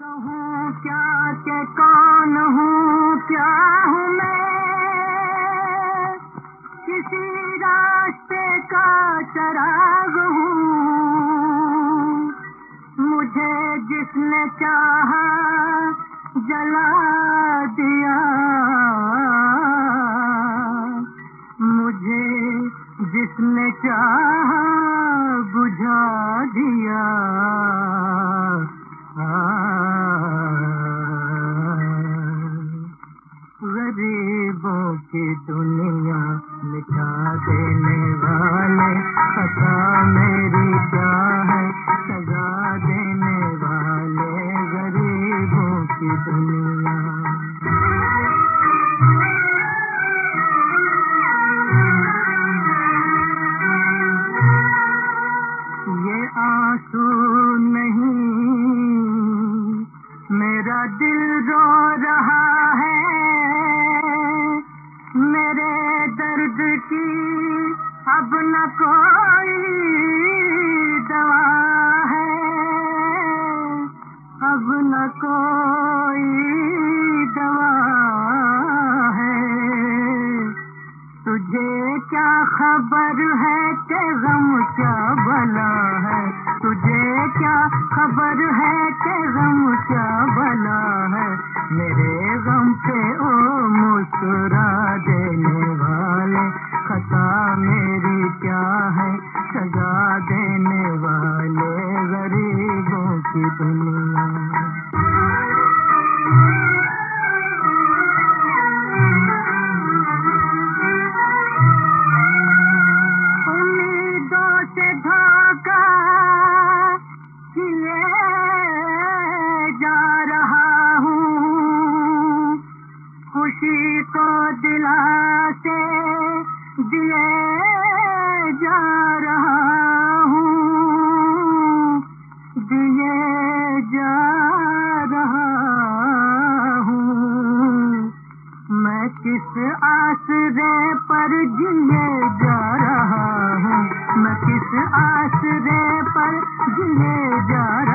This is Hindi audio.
कहूँ क्या के कौन हूँ क्या हूँ मैं, किसी रास्ते का चराग हूँ। मुझे जिसने चाहा जला दिया, मुझे जिसने चाहा बुझा दिया। गरीबों की दुनिया मिटा देने वाले, खता मेरी क्या है सजा देने वाले। गरीबों की दुनिया ये आंसू नहीं, मेरा दिल रो रहा है। मेरे दर्द की अब न कोई दवा है, अब न कोई दवा है। तुझे क्या खबर है कि गम क्या भला है, तुझे क्या खबर है कि गम क्या भला है। मेरे गम पे ओ मुस्कुरा देने वाले, खता मेरी क्या है सजा देने वाले। गरीबों की दुनिया खुशी को दिलासे दिए जा रहा हूँ, दिए जा रहा हूँ। मैं किस आसरे पर जिए जा रहा हूँ, मैं किस आसरे पर जिए जा